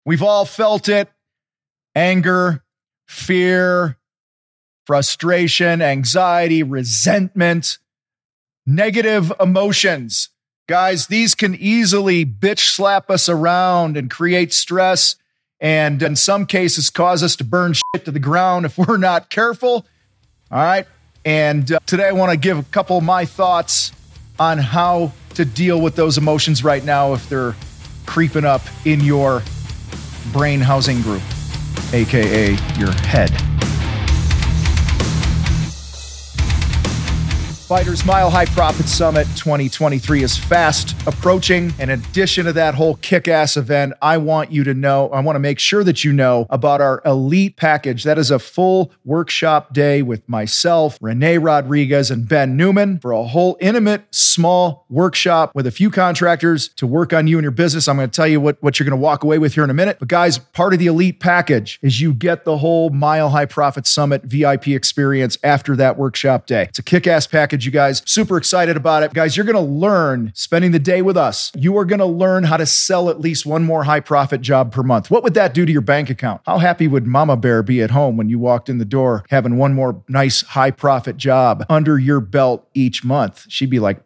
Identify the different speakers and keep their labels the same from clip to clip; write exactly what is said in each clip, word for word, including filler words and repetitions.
Speaker 1: We've all felt it. Anger, fear, frustration, anxiety, resentment, negative emotions. Guys, these can easily bitch slap us around and create stress, and in some cases cause us to burn shit to the ground if we're not careful. All right. And uh, today I want to give a couple of my thoughts on how to deal with those emotions right now if they're creeping up in your brain housing group, A K A your head. Fighters Mile High Profit Summit twenty twenty-three is fast approaching. In addition to that whole kick-ass event, I want you to know, I want to make sure that you know about our elite package. That is a full workshop day with myself, Renee Rodriguez, and Ben Newman for a whole intimate, small workshop with a few contractors to work on you and your business. I'm going to tell you what, what you're going to walk away with here in a minute. But guys, part of the elite package is you get the whole Mile High Profit Summit V I P experience after that workshop day. It's a kick-ass package, you guys. Super excited about it. Guys, you're going to learn, spending the day with us, you are going to learn how to sell at least one more high profit job per month. What would that do to your bank account? How happy would Mama Bear be at home when you walked in the door having one more nice high profit job under your belt each month? She'd be like,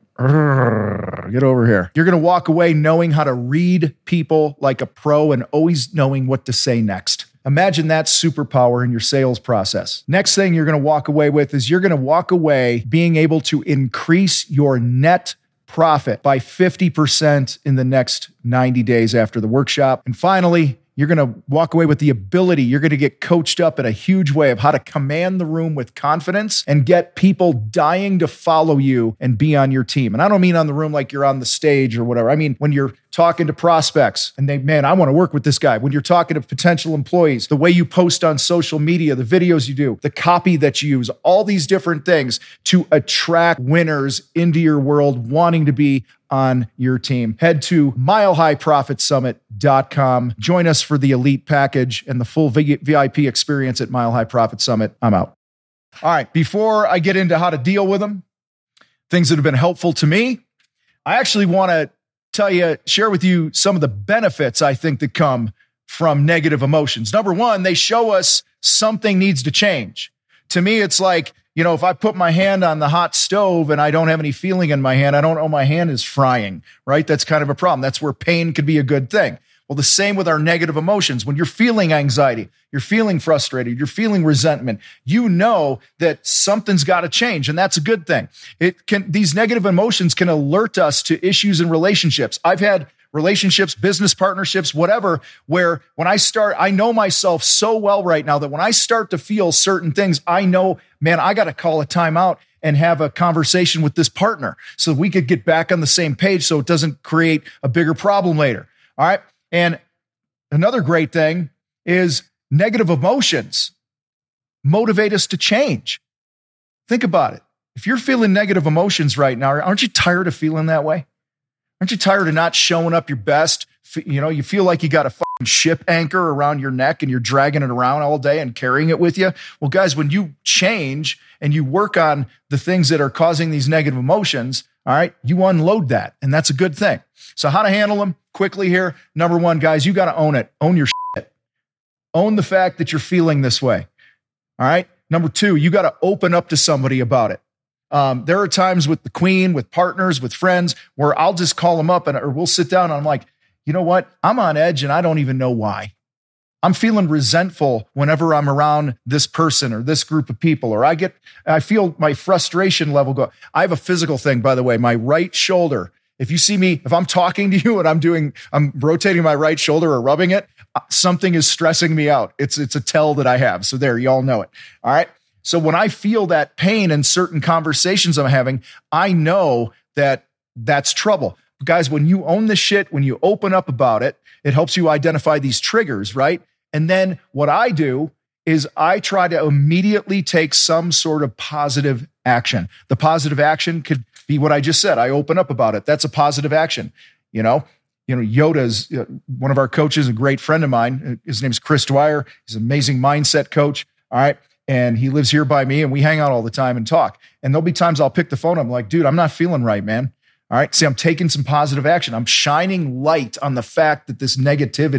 Speaker 1: get over here. You're going to walk away knowing how to read people like a pro and always knowing what to say next. Imagine that superpower in your sales process. Next thing you're going to walk away with is you're going to walk away being able to increase your net profit by fifty percent in the next ninety days after the workshop. And finally, you're going to walk away with the ability, you're going to get coached up in a huge way of how to command the room with confidence and get people dying to follow you and be on your team. And I don't mean on the room like you're on the stage or whatever. I mean, when you're talking to prospects and they, man, I want to work with this guy. When you're talking to potential employees, the way you post on social media, the videos you do, the copy that you use, all these different things to attract winners into your world wanting to be on your team. Head to mile high profit summit dot com. Join us for the elite package and the full V I P experience at Mile High Profit Summit. I'm out. All right. Before I get into how to deal with them, things that have been helpful to me, I actually want to tell you, share with you some of the benefits I think that come from negative emotions. Number one, they show us something needs to change. To me, it's like, you know, if I put my hand on the hot stove and I don't have any feeling in my hand, I don't know my hand is frying, right? That's kind of a problem. That's where pain could be a good thing. Well, the same with our negative emotions. When you're feeling anxiety, you're feeling frustrated, you're feeling resentment, you know that something's got to change, and that's a good thing. It can, these negative emotions can alert us to issues in relationships. I've had relationships, business partnerships, whatever, where when I start, I know myself so well right now that when I start to feel certain things, I know, man, I got to call a timeout and have a conversation with this partner so we could get back on the same page so it doesn't create a bigger problem later. All right. And another great thing is negative emotions motivate us to change. Think about it. If you're feeling negative emotions right now, aren't you tired of feeling that way? Aren't you tired of not showing up your best? You know, you feel like you got a fucking ship anchor around your neck and you're dragging it around all day and carrying it with you. Well, guys, when you change and you work on the things that are causing these negative emotions, all right, you unload that. And that's a good thing. So how to handle them quickly here. Number one, guys, you got to own it. Own your shit. Own the fact that you're feeling this way. All right. Number two, you got to open up to somebody about it. Um, there are times with the queen, with partners, with friends, where I'll just call them up and or we'll sit down and I'm like, you know what? I'm on edge and I don't even know why. I'm feeling resentful whenever I'm around this person or this group of people, or I get, I feel my frustration level go. I have a physical thing, by the way, my right shoulder. If you see me, if I'm talking to you and I'm doing, I'm rotating my right shoulder or rubbing it, something is stressing me out. It's, it's a tell that I have. So there, y'all know it. All right. So when I feel that pain in certain conversations I'm having, I know that that's trouble. Guys, when you own this shit, when you open up about it, it helps you identify these triggers, right? And then what I do is I try to immediately take some sort of positive action. The positive action could be what I just said. I open up about it. That's a positive action. You know, you know, Yoda's uh, one of our coaches, a great friend of mine. His name is Chris Dwyer. He's an amazing mindset coach. All right. And he lives here by me and we hang out all the time and talk. And there'll be times I'll pick the phone. I'm like, dude, I'm not feeling right, man. All right. See, I'm taking some positive action. I'm shining light on the fact that this negativity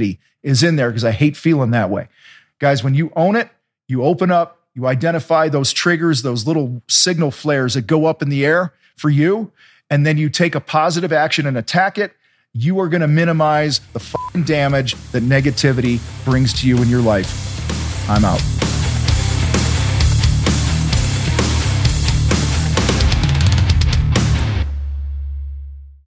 Speaker 1: is in there because I hate feeling that way. Guys, when you own it, you open up, you identify those triggers, those little signal flares that go up in the air for you, and then you take a positive action and attack it. You are going to minimize the fucking damage that negativity brings to you in your life. I'm out.